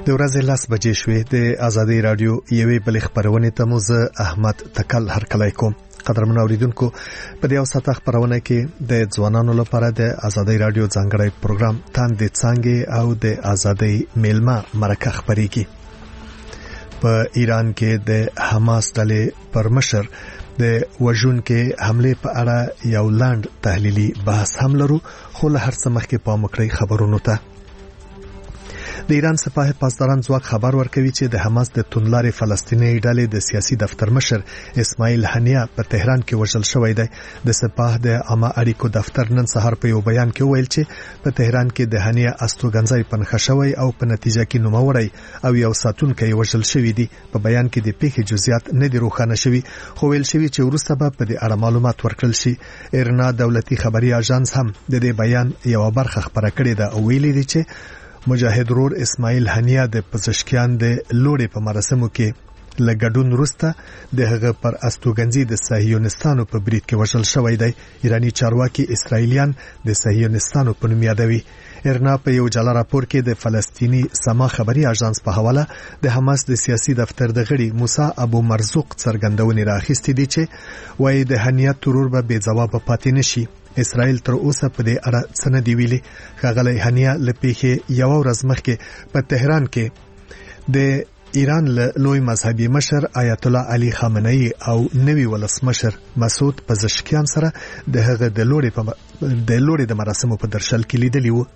د ورځې 10 بجې شوې د آزادۍ رادیو یوې بلې خبرونه ته مو زه احمد تکل هرکلی کوم. قدرمن اوریدونکو، په دې اوساته خبرونه کې د ځوانانو لپاره د آزادۍ رادیو ځانګړی پروګرام تاندې څانګې او د آزادۍ میلمه مرکه خبرېږي. په ایران کې د حماس ډلې پر مشر د وژونکو حمله په اړه یو لاند تحلیلي بحث هم لرو، خو له هر څه مخکې پام وکړئ خبرونو ته. د ایران سپاه پاسداران ځواک خبر ورکوي چې د حماس د توندلارې فلسطیني ډلې د سیاسي دفتر مشر اسماعیل هنیه په تهران کې وژل شوی دی. د سپاه د عامه اړیکو دفتر نن سهار په یو بیان کې ویل چې په تهران کې د هنیه استوګنځي پنځه شوی او په نتیجه کې نوموړی او یو ساتونکی وژل شوی دی. په بیان کې د پیښې جزئیات نه دي روښانه شوي، خو ویل شوی چې وروسته به په دې اړه معلومات ورکړل شي. ایرنا دولتي خبري اژانس هم د دې بیان یو برخه خبره کړې ده او ویلي دی چې مجاهد رور اسماعیل هنیه د پزشکیان د لوړې په مراسمو کې لګډون وروسته د هغه پر استوګنځي د صهیونستانو په برید کې وژل شوی دی. ایرانی چارواکي اسرائیلیان د صهیونستانو په نوم یادوي. ایرنا په یو جلا راپور کې د فلسطینی سما خبري اژانس په حواله د حماس د سیاسي دفتر د غړي موسی ابو مرزوق څرګندونې راخېستې دي چې وایي د هنیه ترور به بې ځواب پاتې نشي. اسرائیل تر اوسه په دې اړه څه نه دی ویلي. ښاغلی هنیه له پیښې یو ورځ مخکې په تهران کې د ایران له لوی مذهبي مشر آیت الله علي خامنه‌ای او نوي ولسمشر مسعود پزشکیان سره د هغه د لوړې د مراسمو په درشل کې لیدلی وو.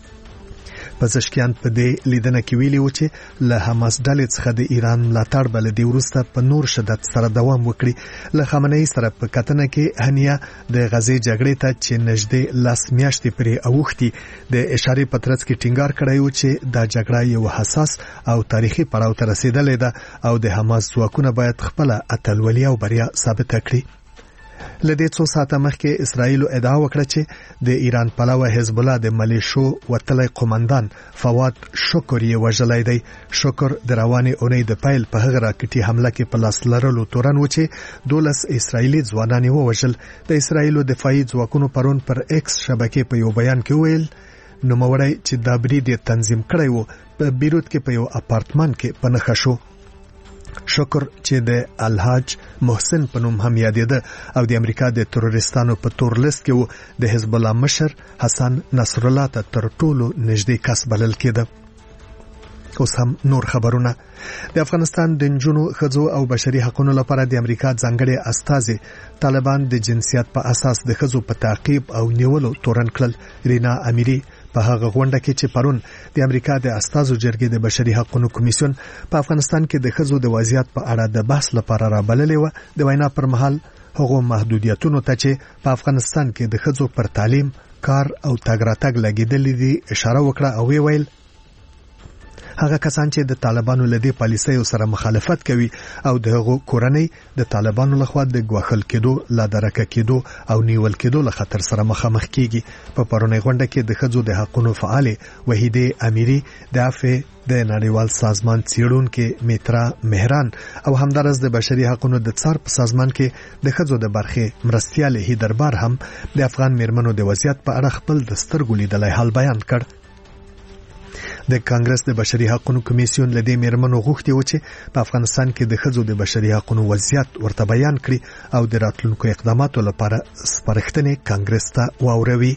پزشکیان په دې لیدنه کې ویلي و چې له حماس ډلې څخه د ایران ملاتړ بل دی وروسته په نور شدت سره دوام وکړي. له خامنه‌ای سره په کتنه کې هنیه د غزې جګړې ته چې نږدې 10 میاشتې پرې اوښتي د اشارې په ترڅ کې ټینګار کړی و چې دا جګړه یو حساس او تاریخي پړاو ته رسیدلې ده او د حماس ځواکونه باید خپل اتلولي او بریا ثابت کړي. لدې څو ساعته مخکې اسرائیل ادعا وکړه چې د ایران پلوه حزب الله د ملیشو وتلی قومندان فواد شکر یې وژلی دی. شکر د روانې اونۍ د پیل په هغه راکټي حمله کې په لاس لرلو تورن و چې 12 اسرائیلي ځوانان یې ووژل. د اسرائیلو دفاعي ځواکونو پرون پر ایکس شبکې په یو بیان کې ویل نوموړی چې دا برید یې تنظیم کړی و په بیروت کې په یو اپارتمان کې په نښه شو. شکر چې د الحاج محسن په نوم هم یادېده او د امریکا د تروریستانو په تور لیست کې و، د حزب الله مشر حسن نصر الله ته تر ټولو نږدې کس بلل کېده. اوس هم نور خبرونه. د افغانستان د نجونو، ښځو او بشري حقوقو لپاره د امریکا ځانګړي استازي طالبان د جنسیت په اساس د ښځو په تعقیب او نیولو تورن کړل. رینا امیری په هغه غونډه کې چې پرون د امریکا د استازو جرګې د بشري حقوقو کمیسیون په افغانستان کې د ښځو د وضعیت په اړه د بحث لپاره رابللې و، د وینا پر مهال هغو محدودیتونو ته چې په افغانستان کې د ښځو پر تعلیم، کار او تګ راتګ لګېدلې دي اشاره وکړه او ویل هغه کسان چې د طالبانو لدې پالیسیو سره مخالفت کوي او د هغو کورنۍ د طالبانو لخوا د ګواښل کېدو، لادرکه کېدو او نیول کېدو له خطر سره مخامخ کیږي. په پرونی غونډه کې د ښځو د حقوقو فعال وحیده امیری، د عفو د نړیوال سازمان څیړونکو میترا مهران او همدارس د بشري حقوقو د څار په سازمان کې د ښځو د برخې مرستیال هیدربار هم د افغان میرمنو د وضعیت په اړه خپل د سترګو لیدلای حال بیان کړ. د کانګرس د بشري حقوقو کمیسیون لدې میرمنو غوښتي و چې په افغانستان کې د ښځو د بشري حقوقو وضعیت ورته بیان کړي او د راتلونکو اقداماتو لپاره سپارښتنې کانګرس ته واوروي.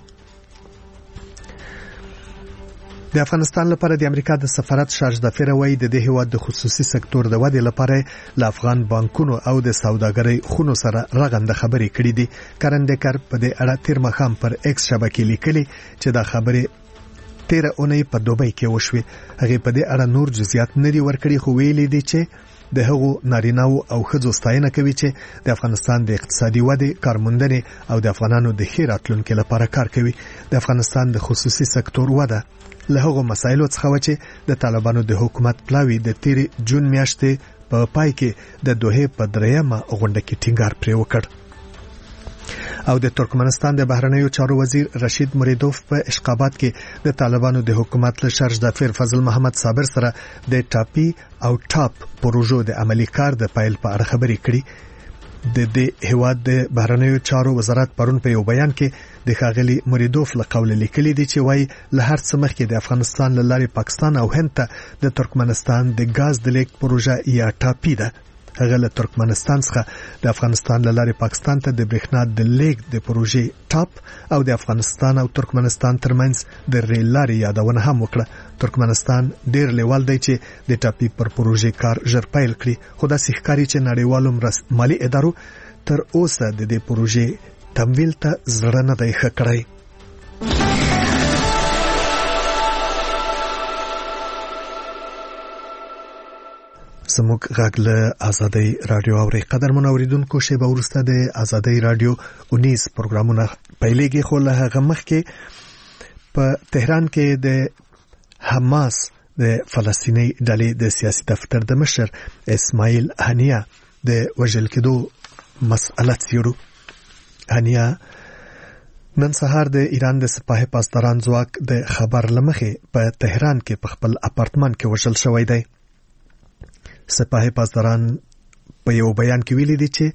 د افغانستان لپاره د امریکا د سفارت شارج دافیر وایي د دې هیواد د خصوصي سکتور د ودې لپاره ل افغان بانکونو او د سوداګرۍ خونو سره رغنده خبرې کړې دي. کرندکر په دې اړه تیر مخام پر ایکس شبکې لیکلي چې دا خبره 13 اونۍ په دوبۍ کې وشوي. هغه په دې اړه نور جزئیات نه دي ورکړي، خو ویلي دي چې د هغو نارینه‌و او ښځو ستاینه کوي چې د افغانستان د اقتصادي ودې، کارموندنې او د افغانانو د ښه راتلونکو لپاره کار کوي. د افغانستان د خصوصي سکتور وده له هغو مسایلو څخه و چې د طالبانو د حکومت پلاوی د 13 جون میاشتې په پای کې د دوحه په درېمه غونډه کې ټینګار پرې وکړ. او د ترکمنستان د بهرنیو چارو وزیر رشید مریدوف په اشقابات کې د طالبانو د حکومت له شارج دافیر فضل محمد صابر سره د ټاپی او ټاپ پروژو د عملی کار د پایل په اړه خبرې کړې. د دې هیواد د بهرنیو چارو وزارت پرون په یو بیان کې د ښاغلي مریدوف له قوله لیکلي دي چې وایي له هر څه مخکې د افغانستان له لارې پاکستان او هند ته د ترکمنستان د ګاز د لیک پروژه یا ټاپي ده. هغه له ترکمنستان څخه د افغانستان له لارې پاکستان ته د برېښنا د لیک د پروژې ټاپ او د افغانستان او ترکمنستان ترمنځ د ریل لارې یادونه هم وکړه. ترکمنستان ډېر لیوال دی چې د ټاپي پر پروژې کار ژر پیل کړي، خو داسې ښکاري چې نړیوالو مالي ادارو تر اوسه د دې پروژې تمویل ته زړه نه دی ښه کړی. زموږ غږ له آزادۍ رادیو اوري. قدرمن اوریدونکو، شیبه وروسته د آزادۍ رادیو 19 پروګرامونه پیلېږي، خو له هغه مخکې په تهران کې د حماس د فلسطیني ډلې د سیاسي دفتر د مشر اسماعیل هنیه د وژل کېدو مسأله څیړو. هنیه نن سهار د ایران د سپاه پاسداران ځواک د خبر لمخې په تهران کې په خپل اپارتمان کې وژل شوی دی. سپاه پاسداران په یو بیان کې ویلي دي چې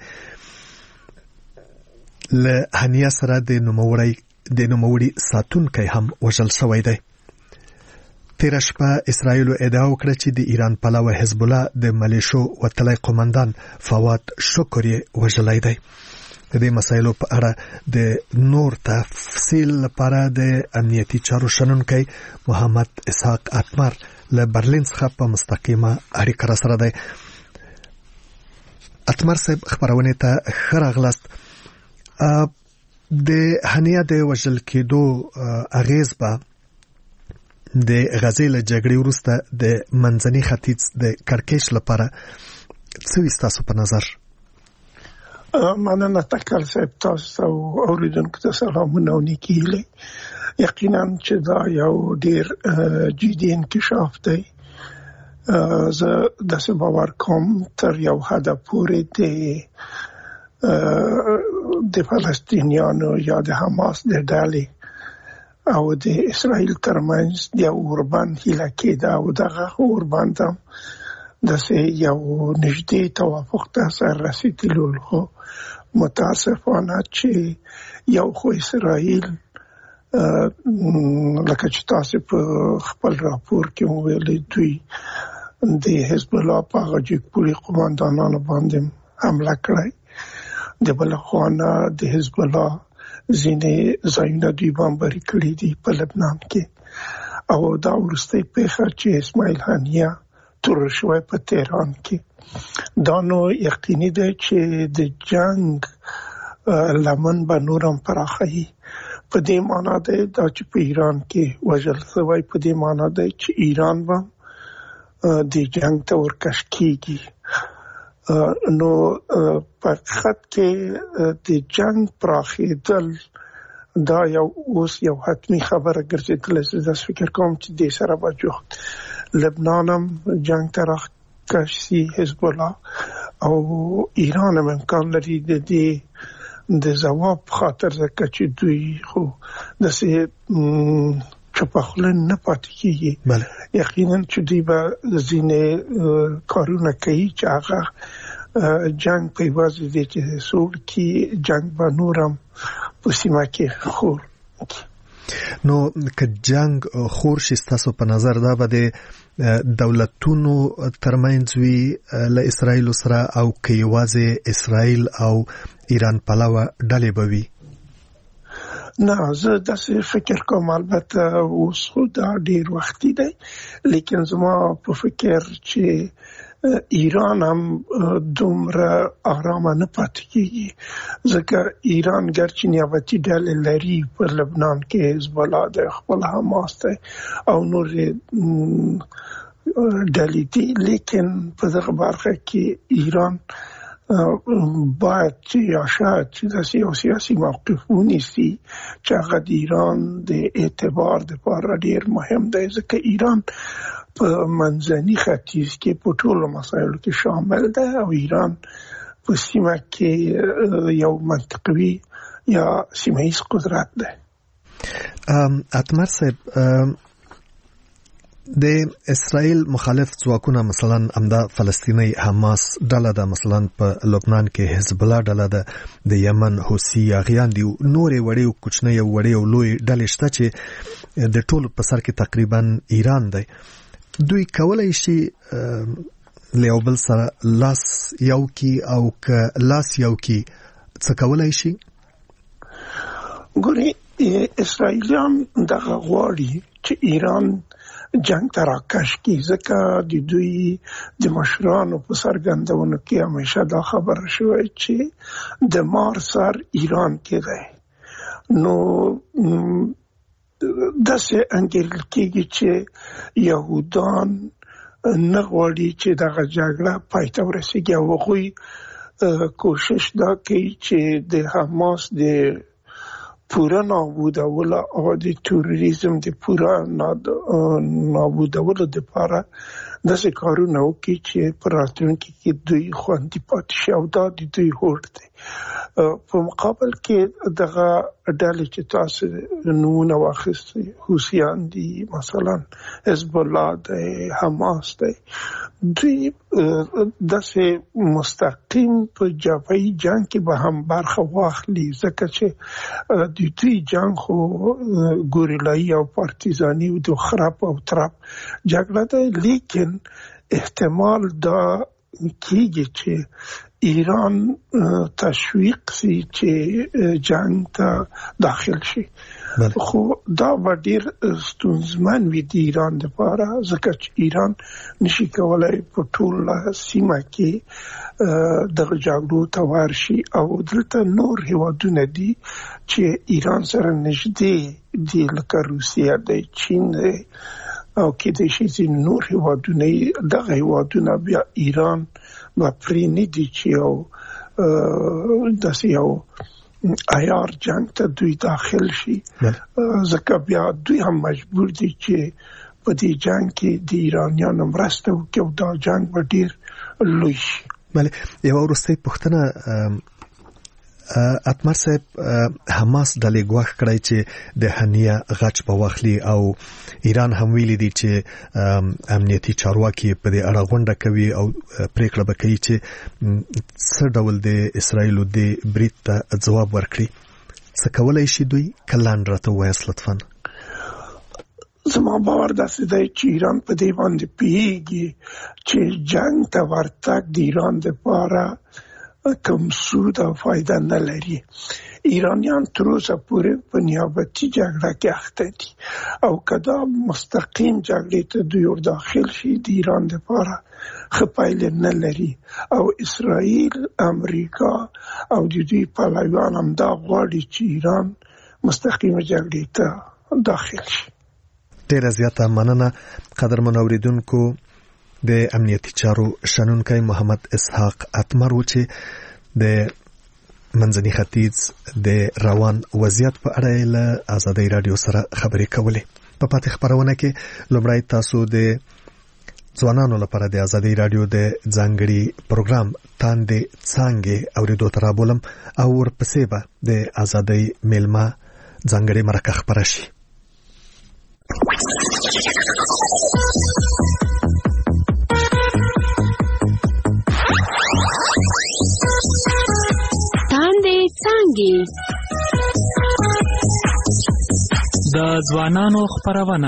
له هنیه سره د نوموړي ساتونکی هم وژل شوی دی. تیر شپه اسرائیل ادعا وکړه چې د ایران پلوه حزب الله د ملیشو وتلی قومندان فواد شکر یې وژلی دی. د دې مسایلو په اړه د نور تفصیل لپاره د امنیتي چارو شنونکی محمد اسحاق اتمر له برلین څخه په مستقیمه اړیکه را سره دی. اتمر صاحب، خبرونه ته ښه راغلاست. د هنیه د وژل کېدو اغیز به د غزې له جګړې وروسته د منځني ختیځ د کړکېچ لپاره څه وي ستاسو په نظر؟ مننه تکل صاحب، تاسو او اوریدونکو ته سلامونه او نیکې هیلې. یقینا چې دا یو ډیر جدي انکشاف دی. زه داسې باور کوم تر یو حده پورې د فلسطینیانو یا د حماس د ډلې او د اسرائیل ترمنځ د اوربند هیله کېده او دغه اوربند هم داسې یو نږدې توافق ته سر رسېدلو، خو متاسفانه چې یو خو اسرائیل لکه چې تاسو په خپل راپور کې ویلي دوی د حزب الله په هغه جګپوري قومندانانو باندې حمله کړې، د بل خوا نه د حزب الله ځینې ځایونه دوی بمباري کړي دي په لبنان کې، او دا وروستۍ پیښه چې اسماعیل هنیه تور شوی په تهران کې، دا نو یقیني ده چې د جنگ لمن به نورم پراخوي. په دې معنا ده دا چې په ایران کې وژل شوی، په دې معنا ده چې ایران به د جنگ ته ورکش کیږي. نو په حقیقت کې د جنگ پراخېدل دا یو اوس یو حتمی خبره ګرځېدلې. زه فکر کوم چې د سره به جوخت لبنان هم جنگ ته راکش شي، حزب الله او ایران هم امکان لري د دې د ځواب خاطر ځکه چې دوی خو داسې چپخله نه پاتې کېږي. یقینا چې دوی به ځینې کارونه کوي چې هغه جنگ په یوازې دی چې سوړ کې جنگ به نورم په سیمه کې خور. نو که جنگ خور شي ستاسو په نظر دا به د دولتونو ترمنځ وي له اسرائیل سره، او که یوازې اسرائیل او ایران پلوه ډلې به وي؟ نه، زه داسې فکر کوم. البته اوس خو دا ډیر وختي دی، لیکن زما په فکر چې ایران هم دومره آرامه نه پاتې کېږي، ځکه ایران ګرچې نیابتي ډلې لري په لبنان کې، حزب الله دی، خپل حماس دی او نور ډلې دي، لیکن په دغه برخه کې ایران باید چې یا شاید چې داسې یو سیاسي موقف ونیسي چې هغه د ایران د اعتبار دپاره ډیر مهم دی، ځکه ایران په منځني ختیځ کې په ټولو مسایلو کې شامل ده او ایران په سیمه کې یو منطقوي یا سیمه‌ایز قدرت ده. اتمر صاحب، د اسرائیل مخالف ځواکونه مثلا امدا فلسطینی حماس ډله ده، مثلا په لبنان کې حزب الله ډله ده، د یمن حوثي یاغیان دي، نورې وړې او کوچنۍ او وړې او لوی ډلې شته چې د ټولو په سر کې تقریبا ایران دی. دوی کولای شي له یو بل سره لاس یو کی او که لاس یو کی څه کولای شي؟ ګوري اسرائیلیان دغه غواړي چې ایران جنگ ته راکش کی، ځکه د دوی د مشرانو په څرګندونو کې همیشه دا خبره شوې چې د مار سر ایران کې دی. نو داسې انګیرل کېږي چې یهودان نه غواړي چې دغه جګړه پای ته ورسېږي او هغوی کوشش دا کوي چې د حماس د پورا نابودولو او د تروریزم د پورا نابودولو لپاره داسې کارونه وکړي چې په راتلونکي کې دوی خوندي پاتې شي، او دا د دوی هوډ دی. په مقابل کې دغه ډلې چې تاسو نمونه واخیستئ، حوثیان دي، مثلا حزب الله دی، حماس دی، دوی داسې مستقیم په جبهي جنگ کې به هم برخه واخلي، ځکه چې د دوی جنگ خو ګوریلایي او پارتیزاني او د خراب او ترپ جګړه ده. لیکن احتمال دا کېږي چې ایران تشویق سي چې جنگ ته داخل شي، خو دا به ډیر ستونزمن وي د ایران لپاره، ځکه چې ایران نشي کولای په ټول سیمه کې دغه جګړو ته ورشي. او دلته نور هیوادونه دي چې ایران سره نږدې دي، لکه روسیه دی، چین دی، او کېدای شي چې نور هیوادونه دغه هیوادونه بیا ایران و پرې نه دي چې یو داسې یو عیار جنگ ته دوی داخل شي، ځکه بیا دوی هم مجبور دي چې په دې جنگ کې د ایرانیانو مرسته وکړي او دا جنگ به ډیر لوی شي. بله، یو وروستۍ پوښتنه اتمر صاحب، حماس ډلې ګواښ کړی چې د هنیه غچ په واخلي او ایران هم ویلي دي چې امنیتي چارواکي په دې اړه غونډه کوي او پریکړه به کوي چې څه ډول د اسرائیل د برید ته ځواب ورکړي. څه کولای شي دوی؟ کلان راته وایاست لطفا. زما باور داسې دی چې ایران په دې باندې پوهیږي چې جنگ ته ورتګ د ایران لپاره کوم سود او فایده نه لري. ایرانیان تر اوسه پورې په نیابتي جګړه کې اخته دي، او کدا مستقیم جګړې ته دوی داخل شي د ایران لپاره ښه پایله نه لري. او اسرائیل، امریکا او د دوی پلویان هم دا غواړي چې ایران مستقیم جګړې ته داخل شي. ډیره زیاته مننه قدرمن اوریدونکو. د امنیتي چارو شنونکی محمد اسحاق اتمر و چې د منځني ختیځ د روان وضعیت په اړه له آزادۍ رادیو سره خبرې کولې. په پاتې خبرونه کې لومړی تاسو د ځوانانو لپاره د آزادۍ رادیو د ځانګړي پروګرام تاندې څانګې اوریدو ته رابولم، او ورپسې به د آزادۍ میلمه ځانګړي مرکه خبره شي. د ځوانانو خبرونه.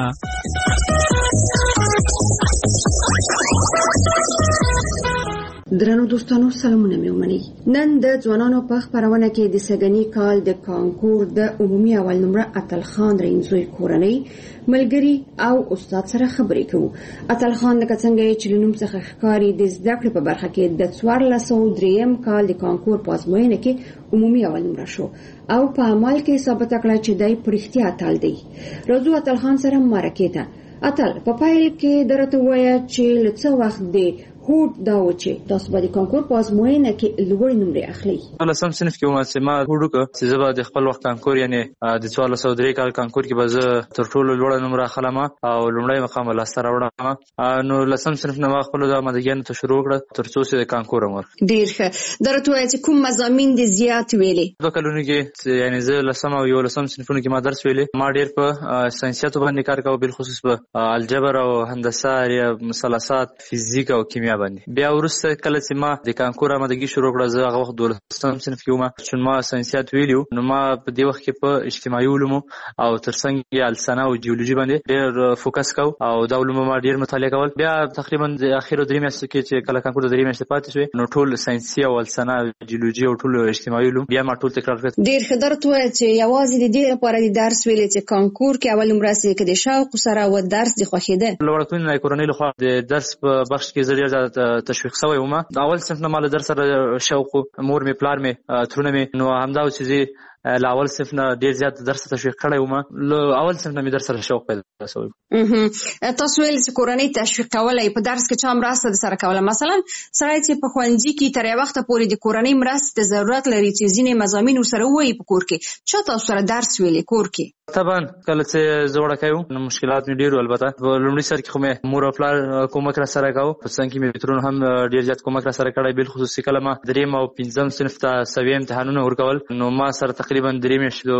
درنو دوستانو، سلامونه مې ومنئ. نن د ځوانانو په خبرونه کې د سږني کال د کانکور د عمومي اول نمره اتل خان رینزوی کورنۍ ملګری او استاد سره خبرې کوو. اتل خان لکه څنګه چې له نوم څخه ښکاري د زده کړې په برخه کې د 1403 کال د کانکور په ازموینه کې عمومي اول نمره شو او په عمل کې ثابت کړه چې دای په رښتیا اتل دی. راځو اتل خان سره مرکه ته. اتل په پایل کې درته وایا چې له څه وخت د هوډ دا و چې تاسو به د کانکور په ازموینه کې لوړ نمرې اخلي. لسم صنف کې چې ما هوډ وکړ چې زه به د خپل وخت کانکور یعنی د 1403 کال کانکور کې به زه تر ټولو لوړ نمره اخلم او لومړی مقام لاسته راوړم. نو لسم صنف نه ما خپل د آمادګیانو ته شروع کړه تر څو چې د کانکور عمر. ډیر ښه. درته وایي چې کوم مضامین دي زیات ویلې؟ 2 کلونو کې یعنی زه لسم او 11 صنفونو کې ما درس ویلې. ما ډیر په ساينساتو باندې کار کاوه، بالخصوص په الجبر او هندسه یا مثلثات، فزیک او کیمیا باندې. بیا ورسته کله چې ما د کانکور آمادګي شروع کړه زه هغه وخت 12 صنف کې وم چې ما ساينسات ویلو. نو ما په دې وخت کې په اجتماعي علومو او ترڅنګ یې السنه او جیولوژي باندې ډیر فوکس کاو او دا علوم ما ډیر مطالعه کول. بیا تقریبا د اخیرو 3 میاشتو کې چې کله کانکور د 3 میاشتې پاتې شوې نو ټول ساينسي او السنه جیولوژي او ټول اجتماعي علوم بیا ما ټول تکرار کړ. ډیر ښه. درته وایي چې یوازې د دې لپاره د درس ویلې چې کانکور کې اول نمره سي کې د شوق سره و درس د خوښیده. لوړکونی کورنۍ لخوا د درس په بخش کې زه ډیر تشویق شوی وم. اول صنف نه مال درس سره شوق، مور می پلار می ترونه می نو همدا چې اول صنف نه ډیر زیات درس تشویق کړی وم. اول صنف نه می درس سره شوق پیدا شوی. تاسو ویل چې کورنۍ تشویق کولای په درس کې چا مرسته سره کوله؟ مثلا سړی چې په ښوونځي کې تر یو وخت پورې د کورنۍ مرسته ضرورت لري چې ځینې مضامین سره وایي په کور کې، چا تاسو سره درس ویلې کور کې؟ طبعا کله چې زه وړکی وم نو مشکلات مې ډېر وو. البته په لومړي سر کې خو مې مور او پلار کومک را سره کاوه، په څنګ کې مې مترونو هم ډېر زیات کومک را سره کړی. بالخصوص کله ما 3 او 5 صنف ته سوي امتحانونه ورکول نو ما سره تقریبا 3 میاشتې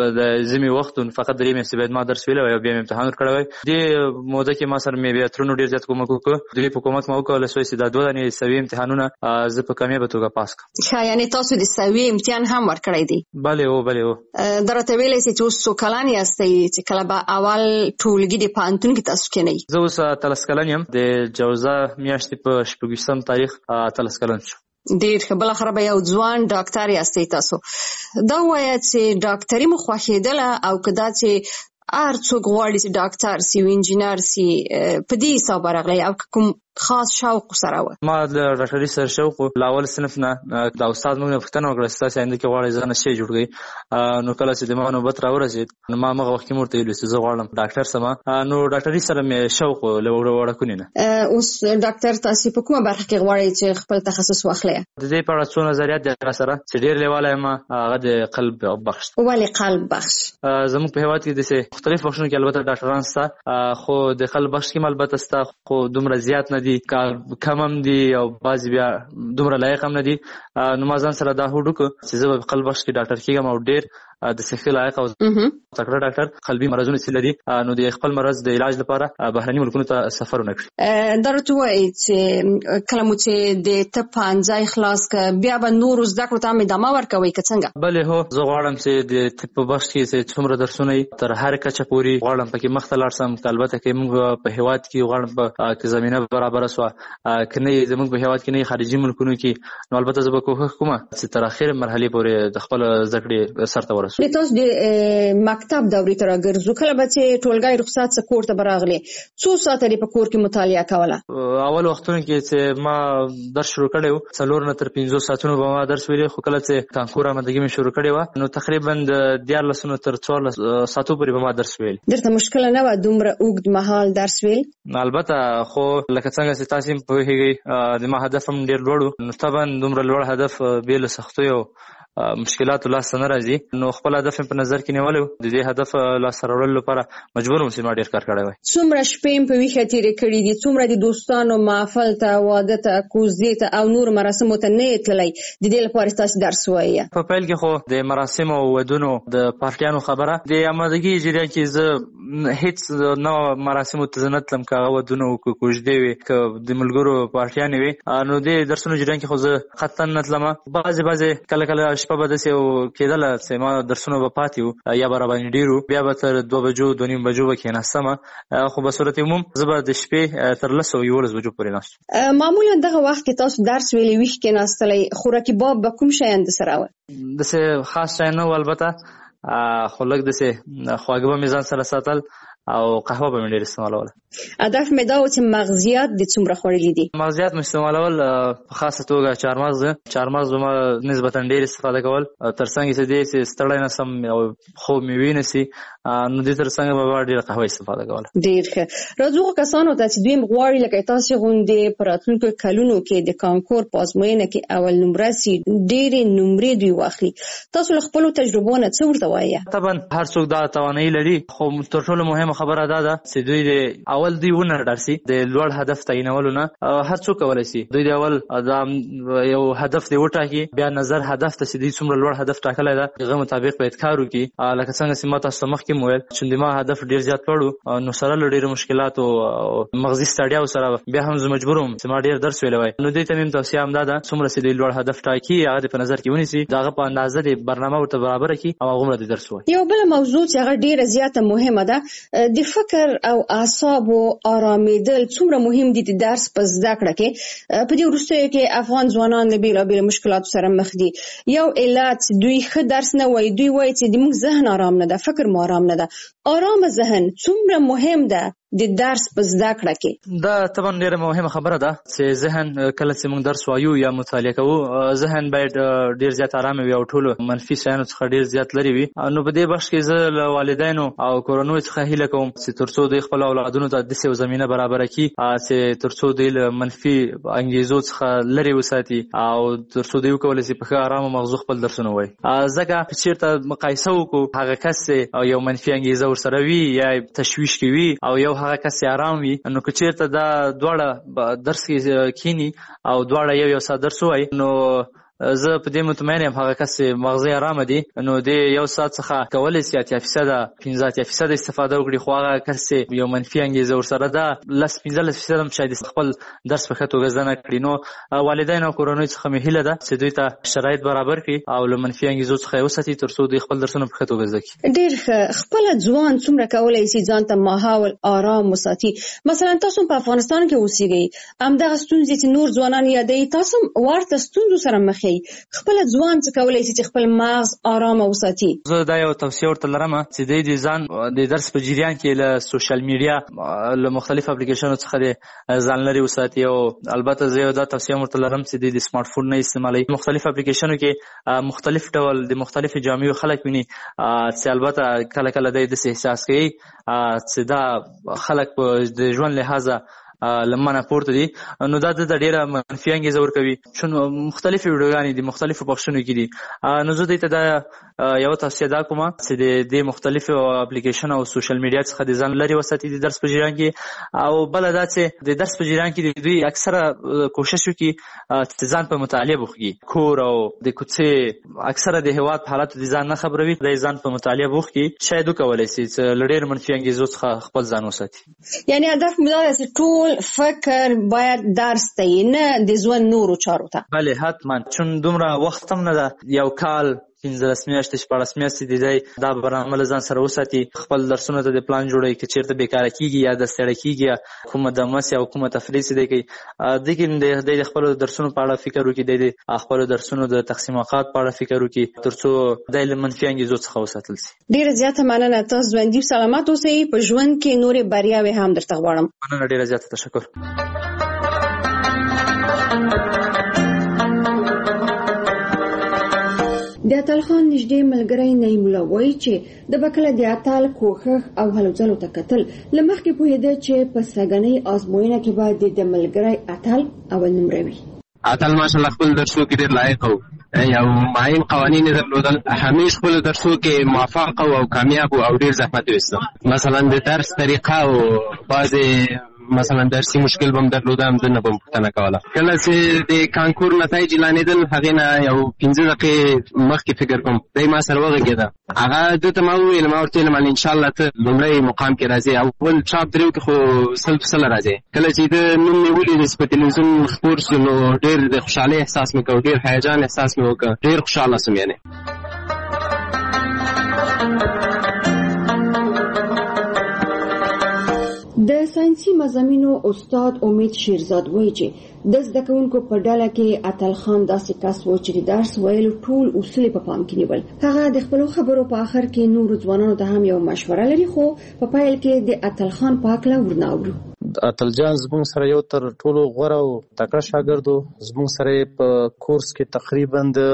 د زمي وخت فقط 3 میاشتې بعد ما درس ویلی او بیا مې امتحان ورکړی. دې موده کې ما سره مې بیا ترونو ډېر زیات کومک وکړ. دوی په کومک ما وکړله چې دا 2 دانې سوي امتحانونه زه په کامیابه توګه پاس کړم. ښه، یعنې تاسو د سوي امتحان هم ورکړی دی؟ بله. درته ویلی چې اوس څو کلن یاستئ چې کله به اول ټولګي د پوهنتون کې تاسو کېنئ؟ زه اوس 13 کلن یم. د جوزا میاشتې په 26 تاریخ 13 کلن شو. ډیر ښه. بالاخره به یو ځوان ډاکټر یاستئ تاسو. دا وایه چې ډاکټري مو خوښېدله او که دا چې هر څوک غواړي چې ډاکټر سي او انجینر سي په دې حساب راغلی او کوم خاص شوق سره و؟ ما د ډاکټري سره شوق له اول صنف نه د استاد موږ پوښتنه وکړه چې تاسو آینده کې غواړئ ځان شي جوړ کړئ. نو کله چې د ما نوبت راورسېد نو ما هغه وخت کې مورته ویل چې زه غواړم ډاکټر سم. نو ډاکټري سره مې شوق له وړکونی نه. اوس ډاکټر تاسو په کومه برخه کې غواړئ چې خپل تخصص واخلئ؟ د دې په اړه څو نظریات دي را سره چې ډېر لیواله یم. هغه د قلب بخش. ولې قلب بخش؟ زموږ په هېواد کې د مختلف بخشونو کې البته ډاکټران شته، خو د قلب بخش کې البته شته خو دومره زیات نه دي، کم هم دي او بعضې بیا دومره لایق هم نه دي. نو ما ځان سره دا هوډ وکړ چې زه به په قلب بخش کې ډاکټر کېږم او ډېر د صحي لایق او تکړه ډاکټر قلبي مرضونه چې لري نو د خپل مرض د علاج لپاره بهرني ملکونو ته سفرونه کړي. درته وایي چې کله مو چې د طب پوهنځی خلاص کړه بیا به نورو زده کړو ته هم ادامه ورکوئ که څنګه؟ بلې هو، زه غواړم چې د طب په بخش کې چې څومره درسونه تر هر کچه پورې غواړم پکې مخته لاړ شم. که البته که موږ په هېواد کې غواړم که زمینه برابره شوه، که نه زموږ په هېواد کې نه خارجي ملکونو کې نو البته زه به کوښښ کوم چې تر اخر مرحلې پورې د خپل زده کړې سرته ورسوم. تاسو د مکتب دورې ته راګرځو، کله به چې ټولګی رخصت څه کور ته به راغلې څو ساعته دې په کور کې مطالعه کوله؟ اول وختونو کې چې ما درس شروع کړی و 4 نه تر 5 ساعتونو به ما درس ویلی، خو کله چې کانکور آمادګي مې شروع کړې وه نو تقریبا د 14 تر 14 ساعتو پورې به ما درس ویل. درته مشکله نه وه دومره اوږد مهال درس ویل؟ البته خو لکه څنګه چې تاسو هم پوهېږئ د ما هدف هم ډېر لوړ و. نو طبعا دومره لوړ هدف بې له سختیو مشکلاتو لاسته نه راځي. نو خپل هدف په نظر کې نیولی و، د دې هدف لاسته راوړلو لپاره مجبور وم چې ما ډېر کار کړی وای. څومره شپې په ویښه تېرې کړي دي؟ څومره د دوستانو محفل ته، واده ته، کوزدې ته او نور مراسمو ته نه یې تللی د دې لپاره تاسو درس وایي؟ په پیل کې خو د مراسمو او ودونو د پارټیانو خبره د آمادګي جریان کې زه هیڅ نه مراسمو ته زه نه تلم، که هغه ودونه وي که کوژدې وي که د ملګرو پارټیانې وي. نو د درسونو جریان کې خو زه قطعا نه تلم. بعضې کله شپه به داسې کېدله چې ما درسونه به پاتې وو یا به راباندې ډېر وو، بیا به تر 2 بجو 2:30 بجو به کېناستم. خو به صورت عموم زه به د شپې تر 10 او 11 بجو پورې ناست. معمولا دغه وخت کې تاسو درس ویلې ویښ کېناستلی، خوراکي باب به کوم شیان درسره وه؟ داسې خاص شی نه و البته، خو لږ داسې خواږه به مې ځان سره ساتل او قهوه به مې ډېر استعمالوله. هدف مې دا و چې مغزیات د څومره خوړلي دي؟ مغزیات مې استعمالول په خاصه توګه چهارمغز به ما نسبتا ډېر استفاده کول، ترڅنګ چې دې چې ستړی نه سم او خوب مې وي نه سي، نو دې ترڅنګ به ډېره قهوه استفاده کوله. ډېر ښه. راځو کسانو ته چې دوی غواړي لکه تاسې غوندې په راتلونکو کلونو کې د کانکور په ازموینه کې اول نمره سي، ډېرې نمرې دوی واخلي، تاسو له خپلو تجربو نه څه ورته وایي؟ طبعا هر څوک دا توانایي لري، خو تر ټولو مهمه خبره دا ده چې دوی د اول دوی ونه ډارسي د لوړ هدف تعینولو نه. هر څوک کولی شي دوی د اول دا یو هدف دی وټاکي، بیا نظر هدف ته چې دوی څومره لوړ هدف ټاکلی ده هغه مطابق باید کار وکړي. لکه څنګه چې ما تاسو ته مخکې وویل چې ما هدف ډېر زیات لوړ نو سره له ډېرو مشکلاتو او مغزي ستړیاو سره بیا هم زه مجبور وم چې ما ډېر درس ویلی وای. نو دوی ته مې توصیه هم دا ده څومره چې دوی لوړ هدف ټاکي هغه په نظر کې ونیسي، د هغه په اندازه د برنامه ورته برابره کړي او هغومره د درس وایي. یو بله موضوع چې هغه ډېره زیاته مهمه ده، د فکر او اعصابو آرامېدل څومره مهم دي د درس په زده کړه کې. په دې وروستیو کې افغان ځوانان له بېلابېلو مشکلاتو سره مخ دي. یو علت دوی ښه درس نه وایي، دوی وایي چې زموږ ذهن آرام نه ده، فکر مو آرام نه ده. آرام ذهن څومره مهم ده د درس په زده کړه کې؟ دا طبعا ډېره مهمه خبره ده چې ذهن کله چې موږ درس وایو یا مطالعه کوو، ذهن باید ډېر زیات ارام وي او ټولو منفي شیانو څخه ډېر زیات لرې وي. نو په دې بخش کې زه له والدینو او کورنیو څخه هیله کوم چې تر څو دوی خپل اولادونو ته داسې یو زمینه برابره کړي چې تر څو دوی له منفي انګیزو څخه لرې وساتي او تر څو دوی وکولی شي په ښه ارامه مغزو خپل درسونه ووایي. ځکه که چېرته مقایسه وکړو هغه کس یو منفي انګیزه ورسره وي یا تشویش کې وي او یو هغه کس آرام وي، نو که چېرته دا دواړه درس کې کینی او دواړه یو ساعت درس وایي، نو زه په دې مطمئن یم هغه کس چې مغزي ارامه دي نو د یو ساعت څخه کولی شي 15% استفاده وکړي، خو هغه کس چې یو منفي انګیزه ورسره ده 15% هم شاید خپل درس په ښه توګه زده نه کړي. نو والدین او کورنیو څخه مې هیله ده چې دوی ته شرایط برابر کړي او له منفي انګیزو څخه یې وساتي تر څو دوی خپل درسونه په ښه توګه زده کړي. ډېر ښه. خپله ځوان څومره کولی شي ځان ته ماحول آرام وساتي؟ مثلا تاسو په افغانستان کې اوسېږئ، همدغه ستونزې چې نور ځوانان یادوي تاسو ورته ستونزو سره مخ یې، خپله ځوان څه کولی شي چې خپل مغز آرامه وساتي؟ زه دا یو توصیه ورته لرم چې دوی د ځان د درس په جریان کې له سوشل میډیا له مختلفو اپلیکیشنو څخه د ځان لرې وساتي. او البته زه یو دا توصیه ورته لرم چې دوی د سمارټ فون نه استعمالوي. مختلف اپلیکیشنو کې مختلف ډول د مختلفو جامعو خلک ویني چې البته کله کله دوی داسې احساس کوي چې دا خلک په د ژوند لحاظه لمنه پورته دي، نو دا د ډیره منفي انګیزه ورکوي. چون مختلفې ویډیوګانې دي مختلفو بخشونو کې دي، نو زه دوی ته دا یو توصیه دا کوم چې د مختلفو اپلیکیشن او سوشل میډیا څخه د ځان لرې وساتي د درس په جریان کې. او بله دا چې د درس په جریان کې دوی اکثره کوشش وکړي چې ځان په مطالعه بوخږي، کور او د کوڅې اکثره د هېواد په حالاتو د ځان نه خبروي، د ځان په مطالعه بوخږي، شاید وکولی شي چې له ډېر منفي انګیزو څخه خپل ځان وساتي. یعنی هدف مې دا دی چې ټول فکر باید درس ته یې نه د ژوند نورو چارو ته. بله حتما، چون دومره وخت هم نه ده، یو کال 15 میاشتې 14 میاشتې دی دا برنامه له ځان سره وساتي، خپل درسونه ته د پلان جوړوي که چېرته بیکاره کېږي یا د ستړی کېږي یا کومه دمس یا کومه تفریح چې دی کوي، دی کې دی د خپلو درسونو په اړه فکر وکړي، دی د خپلو درسونو د تقسیم اوقات په اړه فکر وکړي تر څو دی له منفي انګیزو څخه وساتل شي. ډېره زیاته مننه، تاسو ژوندي او سلامت اوسئ، په ژوند کې نورې بریاوې هم درته غواړم. مننه، ډېره زیاته تشکر. د اتل خان نږدې ملګری نعیم الله وایي چې د بکله د اتل کوښښ او هلو ځلو ته کتل له مخکې پوهېده چې په سږنۍ ازموینه کې باید د ملګری اتل اول نمره وي. اتل ماشاءالله خپل درسو کې ډېر لایق و، یو معین قوانین یې درلودل، همیش خپلو درسو کې موفق او کامیاب او ډېر زحمت ویسته. مثلا د درس طریقه او بعضې مثلا درسي مشکل به م درلوده، همدنه به م پوښتنه کوله. کله چې د کانکور نتایج اعلانېدل هغې نه یو 15 دقیقې مخکې فکر کوم دی ما سره وغږېده، هغه ده ته ما وویل، ما ورته ویل انشاءالله ته لومړی مقام کې راځې، اول ټاپ 3 کې خو 100% راځې. کله چې د نوم مې ولید چې په تلویزیون خپور سو نو ډېر د خوشحالۍ احساس مې کوه، ډېر هیجان احساس مې وکړه، ډېر خوشحاله سوم. یعنې د ساینس ساينسي مضامینو استاد امید شیرزاد وایي چې د زده کوونکو په ډله کې اتل خان داسې کس و چې د درس ویلو ټول اصول په پام کې نیول. هغه د خپل خبرو په آخر کې نور ځوانانو ته هم یو مشوره لري، خو په پیل کې د اتل خان په اړه ورناوړو. اتل جان زموږ سره یو تر ټولو غوره او تکړه شاګرد و. زموږ سره په کورس کې تقریبا د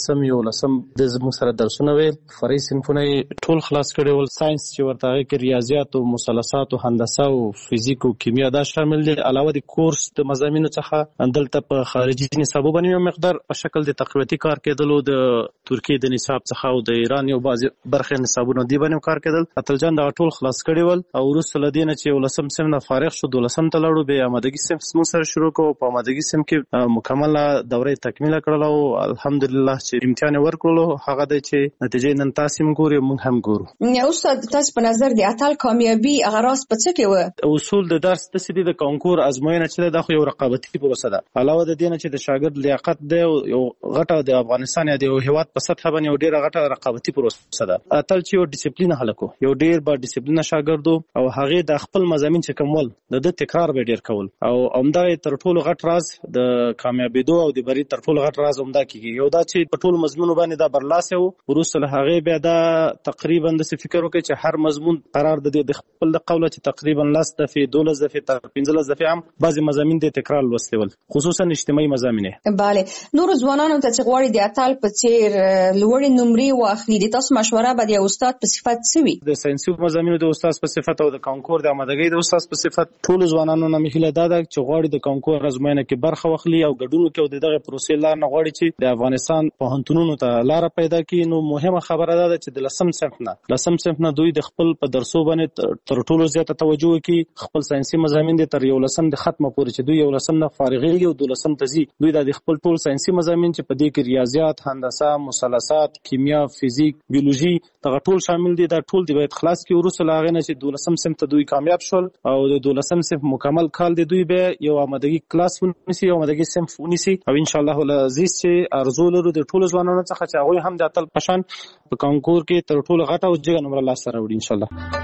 11 د زموږ سره درسونه ویل. فرعي صنفونه ټول خلاص کړي ول. ساينس چې ورته کې ریاضیات او مثلثات او هندسه او فزیک او کیمیا دا شامل دي. علاوه د کورس د مضامینو څخه دلته په خارجي نصابو باندې یو مقدار په شکل د تقویتي کار کېدل او د ترکیه د نصاب څخه او د ایران یو بعض برخه نصابونو دی باندې کار کېدل. اتل جان دا ټول خلاص کړي ول او وروسته لدینه چې 11 سم نه فارغ شو 12 ته لاړو. به آمادګي سم سره شروع کوو. په آمادګي سم کې مکمله دوره تکمیل کړل او الحمدلله چې امتحان ورکړلو هغه د چې نتیجې نن تاسو هم ګورئ موږ هم ګورو. یا استاد تاسو په نظر د اتل کامیابی هغه راز په څه کې و؟ اصول د درس د سدي د کانکور ازموینه چې د خو یو رقابتي پروسه ده. علاوه د دې نه چې د شاګرد لیاقت دی یو غټه د افغانستان یا د هیواد په سطح باندې یو ډیره غټه رقابتي پروسه ده. اتل چې یو ډیسپلین هلکو یو ډیر با ډیسپلین شاګرد او هغه د خپل مضامین چې کومول د تکرار به ډیر کول او عمده تر ټولو غټ راز د کامیابیدو او د بری تر ټولو غټ راز عمده کیږي. یو دا چې په ټولو مضمون باندې دا برلاسه وو ورسره هغه بیا دا تقریبا د فکر وکړي چې هر مضمون قرار د خپل د قوله چې تقریبا 10 دفعه 12 دفعه تر 15 دفعه هم بعضی مضامین د تکرار لوستل خصوصا اجتماعي مضامین. bale نور ځوانانو ته چې غواړي د اتل په څیر لوړې نمرې واخلي د تاسو مشوره به د استاد په صفت سوي؟ د ساينسي مضامینو د استاد په صفت او د کانکور د آمادګۍ د استاد په صفت ټول ځوانانو نه مخله دا چې غواړي د کانکور ازموینه کې برخه واخلي او ګډون کې او دغه پروسې لار نه غواړي چې د افغانستان په هنتونونو ته لار پیدا کړي. نو مهمه خبره ده چې د لسم صنف نه دوی د خپل په درسو باندې تر ټولو زیاته توجه وکړي. خپل ساينسي مضامین د تر 11 د ختمه پورې چې دوی 11 نه فارغيږي او 12 ته ځي دوی د خپل ټول ساينسي مضامین چې په دې کې ریاضیات، هندسه، مثلثات، کیمیا، فزیک، بیولوژي دغه ټول شامل دي. دا ټول دی باید خلاص کړي. ورسره هغه نه چې 12 صنف ته دوی کامیاب شول او د 12 صنف مکمل کال دی دوی به یو آمادګي کلاس ونیسي او آمادګي صنف ونیسي او ان شاء الله العزیز چې ارزو لرو د ټولو ځوانانو څخه چې هغه هم د اتل پشان په کانکور کې تر ټولو غټه او جګه نمبر لاس سره وړي ان شاء الله.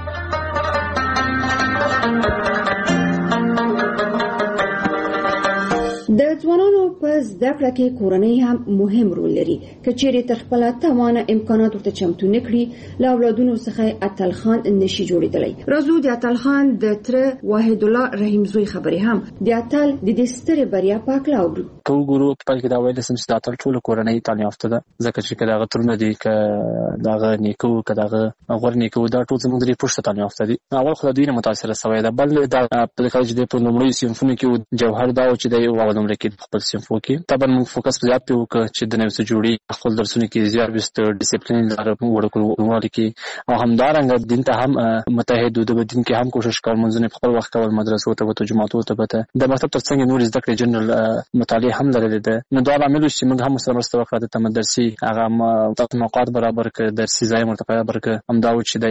د ځوانانو په زده کړه کې کورنۍ هم مهم رول لري. کچېرې تر خپل توانه امکانات ورته چمتو نکړي له اولادونو څخه اتل خان نشي جوړېدلی. راځو د اتل خان د تر واحد الله رحیم زوی خبرې هم د اتل د دې سترې بریا په اړه اورو. کو ګورو په کې دا ویل سم چې د اتل ټول کورنۍ تعلیم یافته ده ځکه چې کله غترونه دي ک داغه نیکو کداغه غور نیکو دا ټول زموږ د پښتو تعلیم یافته دي. اول خو د دوی نه متاثر شوی ده بل دا په کال چې په لومړی صنفونو کې جوهر دا چې د یو اول نمبر کې خپل صنفو کې طبعا موږ فوکس زیات وکړو چې د نوې جوړي خپل درسونه کې زیات بست ډیسپلین لاره ورکول کې او همدارنګه دین ته هم متحد د دین کې هم کوشش کوم منځنه خپل وخت کول مدرسو ته جماعتو ته به د مکتب ترڅنګ نور زده کړې جنرال مطالعه هم لري ده. نو دا عامل چې موږ هم سره مرسته وکړه د تمدرسي هغه موقعات برابر کړ درسي ځای مرتفع برابر کړ هم دا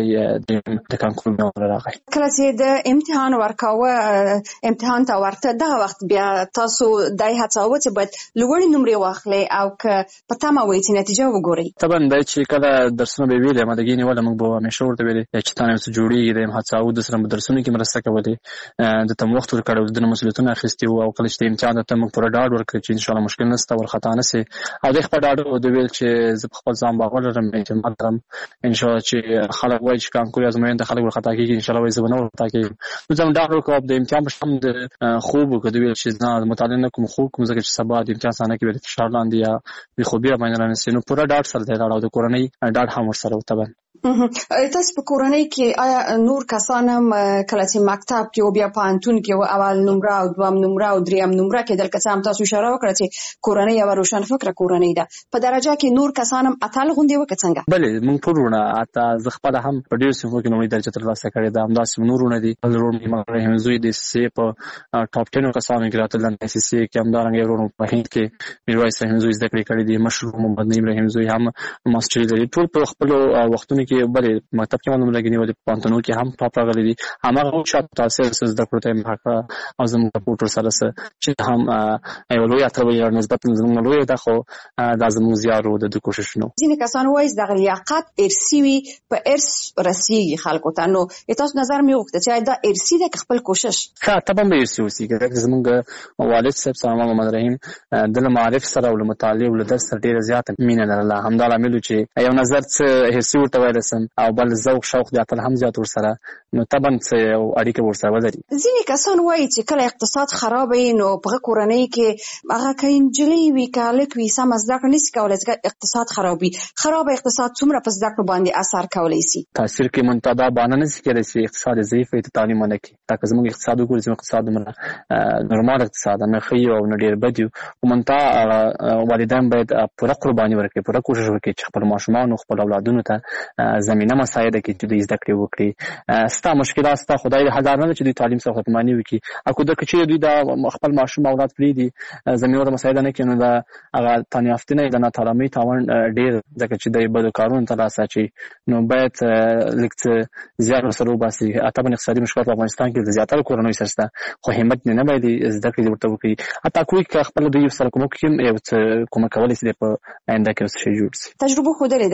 چې د کانکور نو راغی. کله چې د امتحان ورکاوه امتحان ته ورته دا وخت بیا تاسو دای هڅاوه چې باید لوړې نمرې واخلي او که په تمه وي چې نتیجه وګوري. طبعا دا چې کله درسونه به ویلې مادګي نیول موږ به همیشه ورته ویلې چې تاسو څه جوړیږي د هڅاو د سره درسونه کې مرسته کولې د تم وخت ورکړو د مسؤلیتونو اخیستي او کله چې امتحان ته موږ پوره ډاډ ورکړ چې ان شاء الله مشکل نشته ور خطا نه سي او د خپل ډاډ د ویل چې زه خپل ځان باور لرم چې مادم ان شاء الله چې خلک وایي چې کانکور ازموینه د خلک ور خطا کیږي ان شاء الله زه به نه ور خطا کیږم. نو زم ډاډ ورکوم د امتحان په شم د خوب کده ویل چې زه مطالعه نه کوم خو کوم ځکه چې سبا د امتحان څنګه کې به فشار لاندې یا به خوبي باندې رانسي نو پوره ډاډ سره دی راو د کورنۍ ډاډ هم ورسره وتبن. تاسو په کورنۍ کې آیا نور کسان هم کله چې مکتب کې او بیا پانتون کې اول نمره او دوم نمره او دریم نمره کې دلته څه هم تاسو اشاره وکړه چې کورنۍ او روشن فکر کورنۍ ده په درجه کې نور کسان هم اتل غونډې وکړ څنګه؟ بله موږ ټولونه اته ز خپل هم په ډیر څه کې نوې درجه ترلاسه کړې ده همداسې نورونه دي ضروري مرحله زوی د سی په ټاپ 10 کسانو کې راتل د سی سی کې همدارنګه ورونو په هند کې میرویس رحیم زوی زده کړې کړې دي مشهور محمد نعیم رحیم زوی هم ماستری لري ټول په خپل وختونو کې بلې مکتب کې معلومه لګنی و د پانتونو کې هم ټاپ راغلي دي هغه شاته تاثیر زده کړو ته محاکه او زموږ سپورټر سره چې هم یو لوی اترو نسبت زموږ لوی ده خو د زموږ زیارو د کوشش نو ځینې کسان وایي د لیاقت ارثي وي په ارث رسیږي خلکو ته نو تاسو نظر مې وکړ چې دا ارثي ده خپل کوشش ښه طبعا به ارثي اوسي چې زموږ والد صاحب سلام محمد رحیم د معرف سره او مطالعه او درس سره ډیره زیاته مینه لرله همدا لامل چې یو نظر څه ارثي ورته ویل سم او بل ذوق شوق د اتل هم زیات ور سره نو طبعا څه اړیکه ور سره ولري ځینې کسان وایي چې کله اقتصاد خراب وي نو په کورنۍ کې هغه کینجلی وی کالک وی سم زده کړې نشي کولای چې اقتصاد خرابي خراب اقتصاد څومره په زده کړو باندې اثر کولی شي تاثیر کې منتدا باندې نشي کېدای چې اقتصاد ضعیف وي ته تعلیم نه کوي دا که زموږ اقتصاد وګورئ زموږ اقتصاد نورمال اقتصاد نه خي او نه ډیر بد او منتا والدین باید پوره قرباني ورکړي پوره کوشش وکړي چې خپل ماشومان او خپل اولادونو ته زمينه مساعده کړي چې دوی زده کړې وکړي ستا مشکلات ستا خدای دې هزار نه چې دوی تعلیم سره ختمانی وکړي اكو د کچې دوی دا خپل ماشوم اولاد پرې دي زمينه مساعده نه کوي نو دا هغه تنیافتنه د نه تعلیمي تاوان ډیر ځکه چې د بده کارونه ترلاسه شي نو باید لکه زیات سره باسي اته په اقتصادي مشکلات په افغانستان کې د زیاتره کورونو سره خو همت نه باید زده کړې ورته وکړي اته کوی خپل دوی سره کوم کوم کولای شي په آینده کې څه جوړ شي تجربه خو